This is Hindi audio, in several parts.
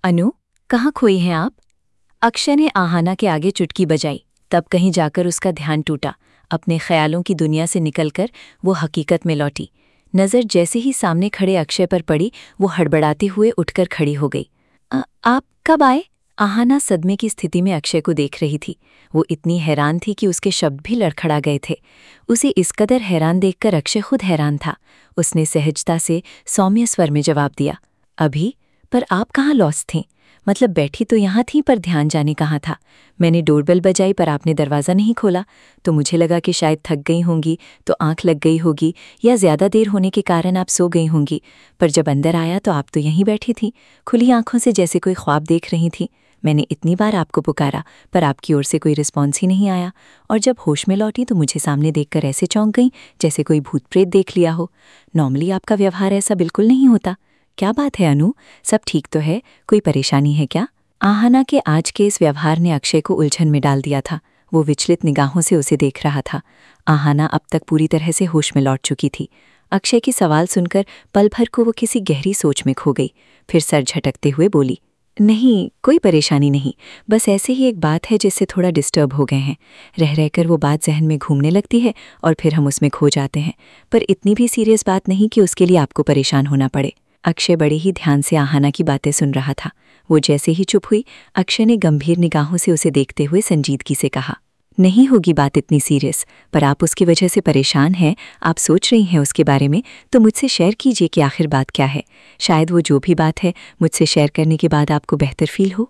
अनु, कहाँ खोई हैं आप? अक्षय ने आहाना के आगे चुटकी बजाई। तब कहीं जाकर उसका ध्यान टूटा। अपने ख्यालों की दुनिया से निकलकर वो हकीकत में लौटी। नज़र जैसे ही सामने खड़े अक्षय पर पड़ी, वो हड़बड़ाते हुए उठकर खड़ी हो गई। आप कब आए? आहाना सदमे की स्थिति में अक्षय को देख रही थी। वो इतनी हैरान थी कि उसके शब्द भी लड़खड़ा गए थे। उसे इस कदर हैरान देखकर अक्षय खुद हैरान था। उसने सहजता से सौम्य स्वर में जवाब दिया, अभी। पर आप कहाँ लॉस्ट थीं? मतलब बैठी तो यहाँ थी, पर ध्यान जाने कहाँ था। मैंने डोरबेल बजाई पर आपने दरवाज़ा नहीं खोला, तो मुझे लगा कि शायद थक गई होंगी, तो आंख लग गई होगी, या ज़्यादा देर होने के कारण आप सो गई होंगी। पर जब अंदर आया तो आप तो यहीं बैठी थी, खुली आंखों से जैसे कोई ख्वाब देख रही थी। मैंने इतनी बार आपको पुकारा, पर आपकी ओर से कोई रिस्पॉन्स ही नहीं आया। और जब होश में लौटी तो मुझे सामने देखकर ऐसे चौंक गई जैसे कोई भूत प्रेत देख लिया हो। नॉर्मली आपका व्यवहार ऐसा बिल्कुल नहीं होता। क्या बात है अनु, सब ठीक तो है? कोई परेशानी है क्या? आहाना के आज के इस व्यवहार ने अक्षय को उलझन में डाल दिया था। वो विचलित निगाहों से उसे देख रहा था। आहाना अब तक पूरी तरह से होश में लौट चुकी थी। अक्षय की सवाल सुनकर पल भर को वो किसी गहरी सोच में खो गई। फिर सर झटकते हुए बोली, नहीं, कोई परेशानी नहीं, बस ऐसे ही एक बात है जिससे थोड़ा डिस्टर्ब हो गए हैं। रह रहकर वो बात जहन में घूमने लगती है और फिर हम उसमें खो जाते हैं। पर इतनी भी सीरियस बात नहीं कि उसके लिए आपको परेशान होना पड़े। अक्षय बड़े ही ध्यान से आहाना की बातें सुन रहा था। वो जैसे ही चुप हुई, अक्षय ने गंभीर निगाहों से उसे देखते हुए संजीदगी से कहा, नहीं होगी बात इतनी सीरियस, पर आप उसकी वजह से परेशान हैं, आप सोच रही हैं उसके बारे में, तो मुझसे शेयर कीजिए कि आखिर बात क्या है। शायद वो जो भी बात है मुझसे शेयर करने के बाद आपको बेहतर फील हो।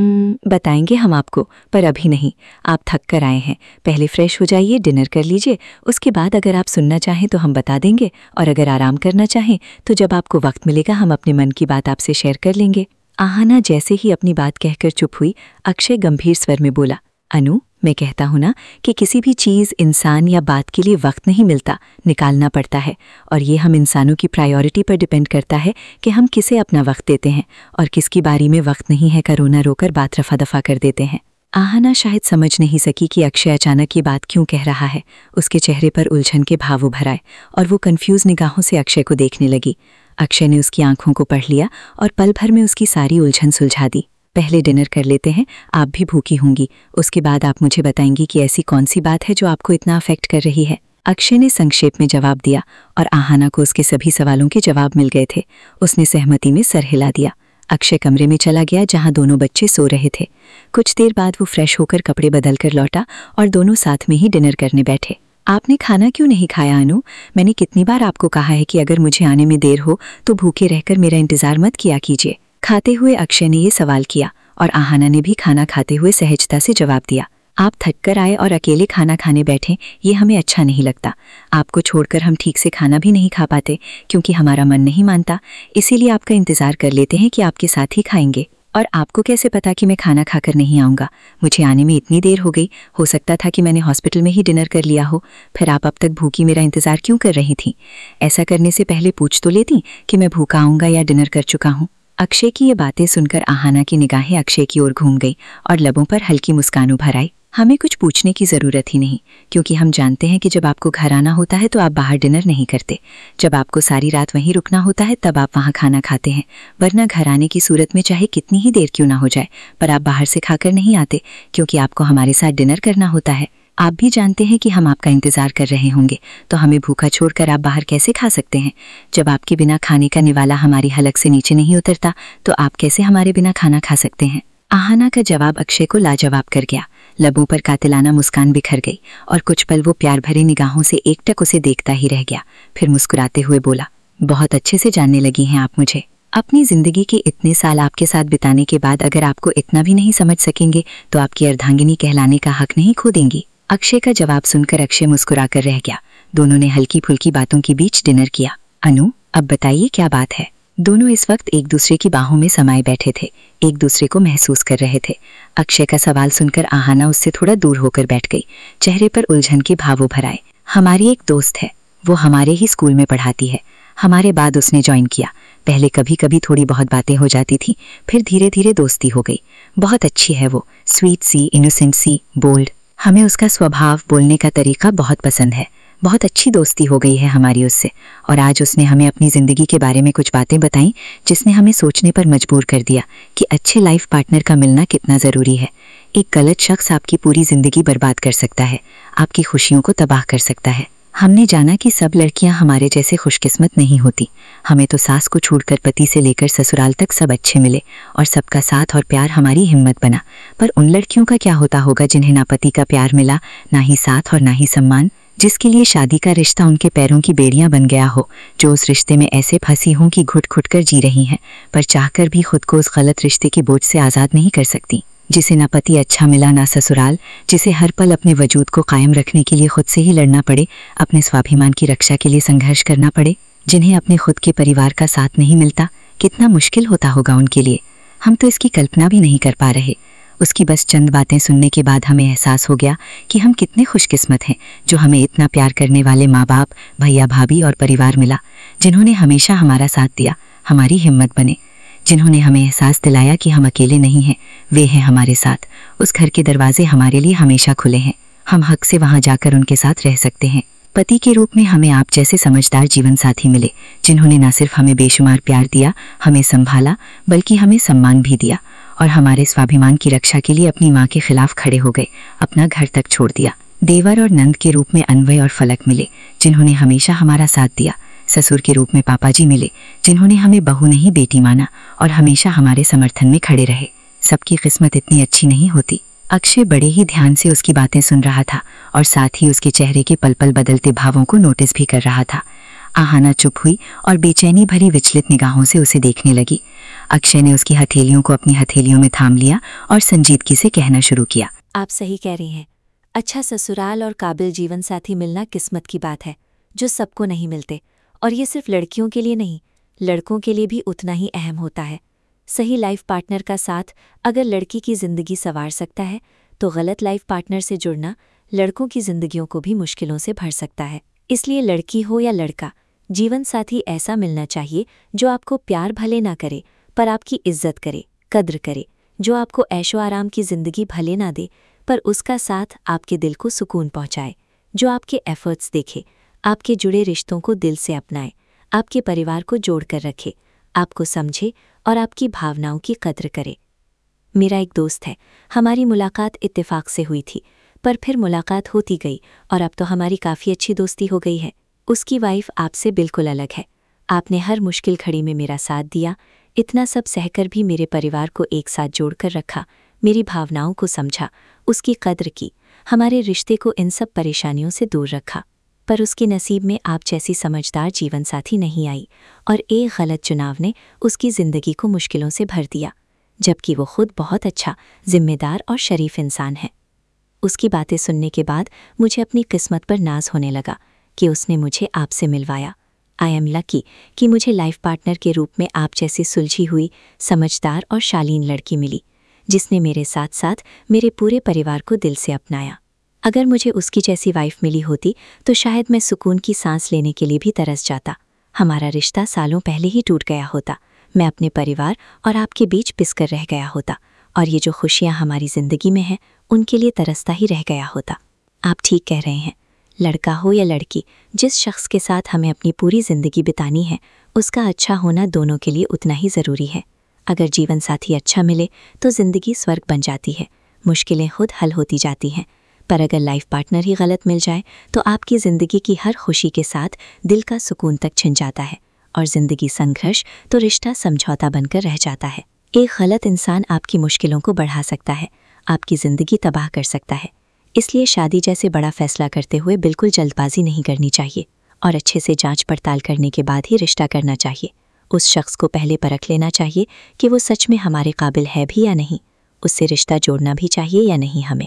बताएंगे हम आपको, पर अभी नहीं। आप थक कर आए हैं, पहले फ्रेश हो जाइए, डिनर कर लीजिए। उसके बाद अगर आप सुनना चाहें तो हम बता देंगे, और अगर आराम करना चाहें तो जब आपको वक्त मिलेगा हम अपने मन की बात आपसे शेयर कर लेंगे। आहाना जैसे ही अपनी बात कहकर चुप हुई, अक्षय गंभीर स्वर में बोला, अनु, मैं कहता हूं ना कि किसी भी चीज़, इंसान या बात के लिए वक्त नहीं मिलता, निकालना पड़ता है। और ये हम इंसानों की प्रायोरिटी पर डिपेंड करता है कि हम किसे अपना वक्त देते हैं, और किसकी बारी में वक्त नहीं है का रोना रोकर बात रफा दफा कर देते हैं। आहाना शायद समझ नहीं सकी कि अक्षय अचानक ये बात क्यों कह रहा है। उसके चेहरे पर उलझन के भाव उभर आए और वो कन्फ्यूज निगाहों से अक्षय को देखने लगी। अक्षय ने उसकी आंखों को पढ़ लिया और पल भर में उसकी सारी उलझन सुलझा दी। पहले डिनर कर लेते हैं, आप भी भूखी होंगी। उसके बाद आप मुझे बताएंगी कि ऐसी कौन सी बात है जो आपको इतना अफेक्ट कर रही है। अक्षय ने संक्षेप में जवाब दिया और आहाना को उसके सभी सवालों के जवाब मिल गए थे। उसने सहमति में सर हिला दिया। अक्षय कमरे में चला गया जहां दोनों बच्चे सो रहे थे। कुछ देर बाद वो फ्रेश होकर कपड़े बदल कर लौटा और दोनों साथ में ही डिनर करने बैठे। आपने खाना क्यों नहीं खाया अनु? मैंने कितनी बार आपको कहा है कि अगर मुझे आने में देर हो तो भूखे रहकर मेरा इंतजार मत किया कीजिए। खाते हुए अक्षय ने ये सवाल किया और आहाना ने भी खाना खाते हुए सहजता से जवाब दिया, आप थक कर आए और अकेले खाना खाने बैठे, ये हमें अच्छा नहीं लगता। आपको छोड़कर हम ठीक से खाना भी नहीं खा पाते क्योंकि हमारा मन नहीं मानता, इसीलिए आपका इंतज़ार कर लेते हैं कि आपके साथ ही खाएंगे। और आपको कैसे पता कि मैं खाना खाकर नहीं आऊँगा? मुझे आने में इतनी देर हो गई, हो सकता था कि मैंने हॉस्पिटल में ही डिनर कर लिया हो। फिर आप अब तक भूखी मेरा इंतज़ार क्यों कर रही थी? ऐसा करने से पहले पूछ तो लेती कि मैं भूखा आऊँगा या डिनर कर चुका हूँ। अक्षय की ये बातें सुनकर आहाना की निगाहें अक्षय की ओर घूम गई और लबों पर हल्की मुस्कान उभर आई। हमें कुछ पूछने की ज़रूरत ही नहीं, क्योंकि हम जानते हैं कि जब आपको घर आना होता है तो आप बाहर डिनर नहीं करते। जब आपको सारी रात वहीं रुकना होता है तब आप वहाँ खाना खाते हैं, वरना घर आने की सूरत में चाहे कितनी ही देर क्यों ना हो जाए, पर आप बाहर से खाकर नहीं आते क्योंकि आपको हमारे साथ डिनर करना होता है। आप भी जानते हैं कि हम आपका इंतज़ार कर रहे होंगे, तो हमें भूखा छोड़कर आप बाहर कैसे खा सकते हैं? जब आपके बिना खाने का निवाला हमारी हलक से नीचे नहीं उतरता तो आप कैसे हमारे बिना खाना खा सकते हैं? आहाना का जवाब अक्षय को लाजवाब कर गया। लबों पर कातिलाना मुस्कान बिखर गई और कुछ पल वो प्यार भरी निगाहों से एकटक उसे देखता ही रह गया। फिर मुस्कुराते हुए बोला, बहुत अच्छे से जानने लगी हैं आप मुझे। अपनी जिंदगी के इतने साल आपके साथ बिताने के बाद अगर आपको इतना भी नहीं समझ सकेंगे तो आपकी अर्धांगिनी कहलाने का हक नहीं खो देंगी। अक्षय का जवाब सुनकर अक्षय मुस्कुराकर रह गया। दोनों ने हल्की फुल्की बातों के बीच डिनर किया। अनु, अब बताइए क्या बात है? दोनों इस वक्त एक दूसरे की बाहों में समाये बैठे थे, एक दूसरे को महसूस कर रहे थे। अक्षय का सवाल सुनकर आहाना उससे थोड़ा दूर होकर बैठ गई। चेहरे पर उलझन के भाव उभर आए। हमारी एक दोस्त है, वो हमारे ही स्कूल में पढ़ाती है। हमारे बाद उसने ज्वाइन किया। पहले कभी कभी थोड़ी बहुत बातें हो जाती थी, फिर धीरे धीरे दोस्ती हो गई। बहुत अच्छी है वो, स्वीट सी, इनोसेंट सी, बोल्ड। हमें उसका स्वभाव, बोलने का तरीका बहुत पसंद है। बहुत अच्छी दोस्ती हो गई है हमारी उससे, और आज उसने हमें अपनी ज़िंदगी के बारे में कुछ बातें बताई जिसने हमें सोचने पर मजबूर कर दिया कि अच्छे लाइफ पार्टनर का मिलना कितना ज़रूरी है। एक गलत शख्स आपकी पूरी ज़िंदगी बर्बाद कर सकता है, आपकी खुशियों को तबाह कर सकता है। हमने जाना कि सब लड़कियां हमारे जैसे खुशकिस्मत नहीं होती। हमें तो सास को छोड़कर पति से लेकर ससुराल तक सब अच्छे मिले और सबका साथ और प्यार हमारी हिम्मत बना। पर उन लड़कियों का क्या होता होगा जिन्हें ना पति का प्यार मिला, ना ही साथ और ना ही सम्मान, जिसके लिए शादी का रिश्ता उनके पैरों की बेड़ियां बन गया हो, जो उस रिश्ते में ऐसे फंसी हों कि घुट घुट कर जी रही हैं, पर चाहकर भी खुद को उस गलत रिश्ते के बोझ से आज़ाद नहीं कर सकती। जिसे ना पति अच्छा मिला ना ससुराल, जिसे हर पल अपने वजूद को कायम रखने के लिए खुद से ही लड़ना पड़े, अपने स्वाभिमान की रक्षा के लिए संघर्ष करना पड़े, जिन्हें अपने खुद के परिवार का साथ नहीं मिलता। कितना मुश्किल होता होगा उनके लिए। हम तो इसकी कल्पना भी नहीं कर पा रहे। उसकी बस चंद बातें सुनने के बाद हमें एहसास हो गया कि हम कितने खुशकिस्मत हैं जो हमें इतना प्यार करने वाले माँ बाप, भैया भाभी और परिवार मिला, जिन्होंने हमेशा हमारा साथ दिया, हमारी हिम्मत बने, जिन्होंने हमें एहसास दिलाया कि हम अकेले नहीं हैं, वे हैं हमारे साथ। उस घर के दरवाजे हमारे लिए हमेशा खुले हैं। हम हक से वहाँ जाकर उनके साथ रह सकते हैं। पति के रूप में हमें आप जैसे समझदार जीवन साथी मिले, जिन्होंने न सिर्फ हमें बेशुमार प्यार दिया, हमें संभाला, बल्कि हमें सम्मान भी दिया और हमारे स्वाभिमान की रक्षा के लिए अपनी माँ के खिलाफ खड़े हो गए, अपना घर तक छोड़ दिया। देवर और नंद के रूप में अन्वय और फलक मिले, जिन्होंने हमेशा हमारा साथ दिया। ससुर के रूप में पापा जी मिले, जिन्होंने हमें बहू नहीं बेटी माना और हमेशा हमारे समर्थन में खड़े रहे। सबकी किस्मत इतनी अच्छी नहीं होती। अक्षय बड़े ही ध्यान से उसकी बातें सुन रहा था और साथ ही उसके चेहरे के पल पल बदलते भावों को नोटिस भी कर रहा था। आहाना चुप हुई और बेचैनी भरी विचलित निगाहों से उसे देखने लगी। अक्षय ने उसकी हथेलियों को अपनी हथेलियों में थाम लिया और संजीदगी से कहना शुरू किया। आप सही कह रही हैं। अच्छा ससुराल और काबिल जीवन साथी मिलना किस्मत की बात है, जो सबको नहीं मिलते। और ये सिर्फ लड़कियों के लिए नहीं, लड़कों के लिए भी उतना ही अहम होता है। सही लाइफ पार्टनर का साथ अगर लड़की की ज़िंदगी संवार सकता है, तो गलत लाइफ पार्टनर से जुड़ना लड़कों की ज़िंदगियों को भी मुश्किलों से भर सकता है। इसलिए लड़की हो या लड़का, जीवन साथी ऐसा मिलना चाहिए जो आपको प्यार भले ना करे, पर आपकी इज्जत करे, कद्र करे, जो आपको ऐशो आराम की ज़िंदगी भले ना दे, पर उसका साथ आपके दिल को सुकून पहुँचाए, जो आपके एफर्ट्स देखे, आपके जुड़े रिश्तों को दिल से अपनाए, आपके परिवार को जोड़कर रखे, आपको समझे और आपकी भावनाओं की कद्र करे। मेरा एक दोस्त है, हमारी मुलाकात इत्तेफाक से हुई थी, पर फिर मुलाकात होती गई और अब तो हमारी काफ़ी अच्छी दोस्ती हो गई है। उसकी वाइफ आपसे बिल्कुल अलग है। आपने हर मुश्किल घड़ी में मेरा साथ दिया, इतना सब सहकर भी मेरे परिवार को एक साथ जोड़कर रखा, मेरी भावनाओं को समझा, उसकी कद्र की, हमारे रिश्ते को इन सब परेशानियों से दूर रखा। पर उसके नसीब में आप जैसी समझदार जीवनसाथी नहीं आई और एक गलत चुनाव ने उसकी ज़िंदगी को मुश्किलों से भर दिया, जबकि वो खुद बहुत अच्छा, जिम्मेदार और शरीफ इंसान है। उसकी बातें सुनने के बाद मुझे अपनी किस्मत पर नाज होने लगा कि उसने मुझे आपसे मिलवाया। आई एम लकी कि मुझे लाइफ पार्टनर के रूप में आप जैसी सुलझी हुई, समझदार और शालीन लड़की मिली, जिसने मेरे साथ साथ मेरे पूरे परिवार को दिल से अपनाया। अगर मुझे उसकी जैसी वाइफ मिली होती तो शायद मैं सुकून की सांस लेने के लिए भी तरस जाता। हमारा रिश्ता सालों पहले ही टूट गया होता, मैं अपने परिवार और आपके बीच पिसकर रह गया होता, और ये जो खुशियाँ हमारी ज़िंदगी में हैं उनके लिए तरसता ही रह गया होता। आप ठीक कह रहे हैं। लड़का हो या लड़की, जिस शख्स के साथ हमें अपनी पूरी ज़िंदगी बितानी है, उसका अच्छा होना दोनों के लिए उतना ही ज़रूरी है। अगर जीवन साथी अच्छा मिले तो ज़िंदगी स्वर्ग बन जाती है, मुश्किलें खुद हल होती जाती हैं। पर अगर लाइफ पार्टनर ही गलत मिल जाए तो आपकी ज़िंदगी की हर खुशी के साथ दिल का सुकून तक छिन जाता है और ज़िंदगी संघर्ष तो रिश्ता समझौता बनकर रह जाता है। एक गलत इंसान आपकी मुश्किलों को बढ़ा सकता है, आपकी ज़िंदगी तबाह कर सकता है। इसलिए शादी जैसे बड़ा फैसला करते हुए बिल्कुल जल्दबाजी नहीं करनी चाहिए और अच्छे से जांच पड़ताल करने के बाद ही रिश्ता करना चाहिए। उस शख्स को पहले परख लेना चाहिए कि वो सच में हमारे काबिल है भी या नहीं, उससे रिश्ता जोड़ना भी चाहिए या नहीं हमें।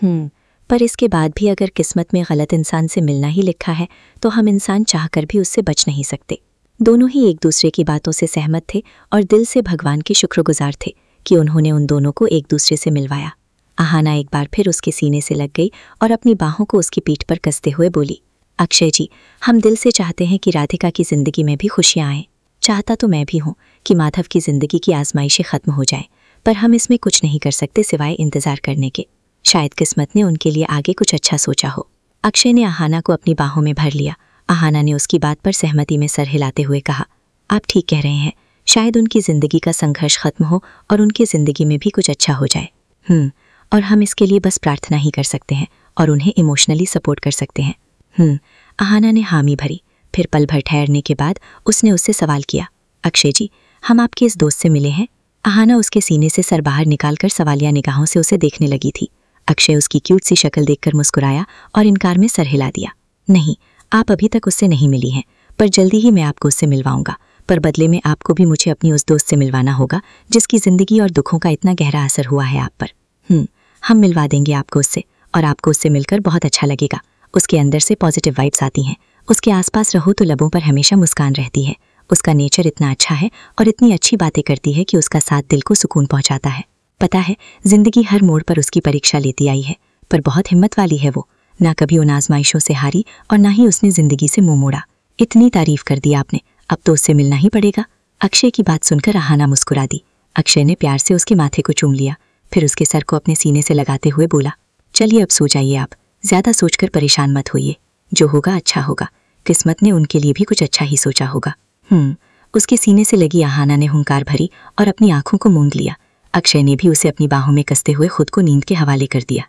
पर इसके बाद भी अगर किस्मत में गलत इंसान से मिलना ही लिखा है तो हम इंसान चाहकर भी उससे बच नहीं सकते। दोनों ही एक दूसरे की बातों से सहमत थे और दिल से भगवान के शुक्रगुजार थे कि उन्होंने उन दोनों को एक दूसरे से मिलवाया। आहाना एक बार फिर उसके सीने से लग गई और अपनी बाहों को उसकी पीठ पर कसते हुए बोली, अक्षय जी, हम दिल से चाहते हैं कि राधिका की ज़िंदगी में भी खुशियाँ आएँ। चाहता तो मैं भी हूँ कि माधव की ज़िंदगी की आजमाइशें ख़त्म हो जाएं, पर हम इसमें कुछ नहीं कर सकते सिवाय इंतज़ार करने के। शायद किस्मत ने उनके लिए आगे कुछ अच्छा सोचा हो। अक्षय ने आहाना को अपनी बाहों में भर लिया। आहाना ने उसकी बात पर सहमति में सर हिलाते हुए कहा, आप ठीक कह रहे हैं, शायद उनकी ज़िंदगी का संघर्ष खत्म हो और उनकी ज़िंदगी में भी कुछ अच्छा हो जाए। और हम इसके लिए बस प्रार्थना ही कर सकते हैं और उन्हें इमोशनली सपोर्ट कर सकते हैं। आहाना ने हामी भरी। फिर पल भर ठहरने के बाद उसने उससे सवाल किया, अक्षय जी, हम आपके इस दोस्त से मिले हैं? आहाना उसके सीने से सर बाहर निकालकर सवालिया निगाहों से उसे देखने लगी थी। अक्षय उसकी क्यूट सी शक्ल देखकर मुस्कुराया और इनकार में सर हिला दिया। नहीं, आप अभी तक उससे नहीं मिली हैं, पर जल्दी ही मैं आपको उससे मिलवाऊंगा। पर बदले में आपको भी मुझे अपनी उस दोस्त से मिलवाना होगा जिसकी ज़िंदगी और दुखों का इतना गहरा असर हुआ है आप पर। हम मिलवा देंगे आपको उससे, और आपको उससे मिलकर बहुत अच्छा लगेगा। उसके अंदर से पॉजिटिव वाइब्स आती हैं। उसके आसपास रहो तो लबों पर हमेशा मुस्कान रहती है। उसका नेचर इतना अच्छा है और इतनी अच्छी बातें करती है कि उसका साथ दिल को सुकून पहुंचाता है। पता है, जिंदगी हर मोड़ पर उसकी परीक्षा लेती आई है, पर बहुत हिम्मत वाली है वो। ना कभी उन आजमाइशों से हारी और ना ही उसने जिंदगी से मुंह मोड़ा। इतनी तारीफ कर दी आपने, अब तो उससे मिलना ही पड़ेगा। अक्षय की बात सुनकर आहाना मुस्कुरा दी। अक्षय ने प्यार से उसके माथे को चूम लिया, फिर उसके सर को अपने सीने से लगाते हुए बोला, चलिए अब सो जाइए आप, ज्यादा सोचकर परेशान मत होइए। जो होगा अच्छा होगा, किस्मत ने उनके लिए भी कुछ अच्छा ही सोचा होगा। उसके सीने से लगी आहाना ने हुंकार भरी और अपनी आंखों को मूंद लिया। अक्षय ने भी उसे अपनी बाहों में कसते हुए खुद को नींद के हवाले कर दिया।